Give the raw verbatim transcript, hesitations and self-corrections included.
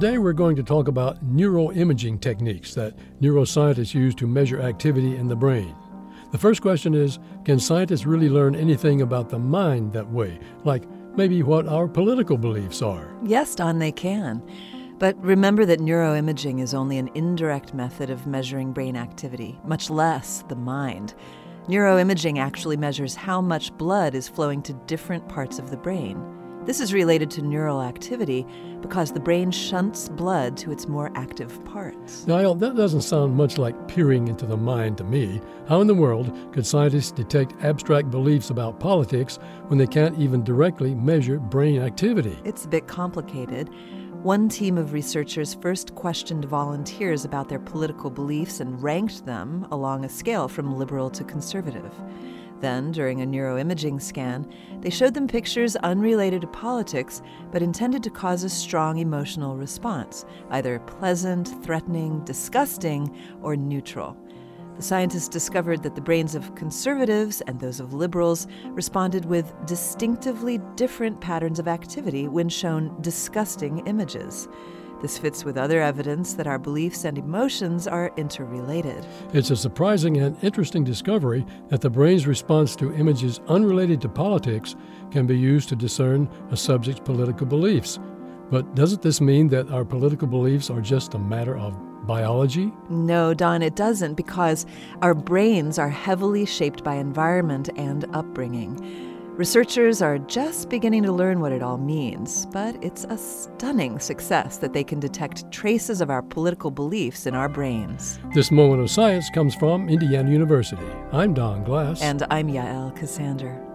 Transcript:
Today we're going to talk about neuroimaging techniques that neuroscientists use to measure activity in the brain. The first question is, can scientists really learn anything about the mind that way, like maybe what our political beliefs are? Yes, Don, they can. But remember that neuroimaging is only an indirect method of measuring brain activity, much less the mind. Neuroimaging actually measures how much blood is flowing to different parts of the brain. This is related to neural activity because the brain shunts blood to its more active parts. Niall, that doesn't sound much like peering into the mind to me. How in the world could scientists detect abstract beliefs about politics when they can't even directly measure brain activity? It's a bit complicated. One team of researchers first questioned volunteers about their political beliefs and ranked them along a scale from liberal to conservative. Then, during a neuroimaging scan, they showed them pictures unrelated to politics, but intended to cause a strong emotional response, either pleasant, threatening, disgusting, or neutral. The scientists discovered that the brains of conservatives and those of liberals responded with distinctively different patterns of activity when shown disgusting images. This fits with other evidence that our beliefs and emotions are interrelated. It's a surprising and interesting discovery that the brain's response to images unrelated to politics can be used to discern a subject's political beliefs. But doesn't this mean that our political beliefs are just a matter of biology? No, Don, it doesn't, because our brains are heavily shaped by environment and upbringing. Researchers are just beginning to learn what it all means, but it's a stunning success that they can detect traces of our political beliefs in our brains. This Moment of Science comes from Indiana University. I'm Don Glass. And I'm Yael Ksander.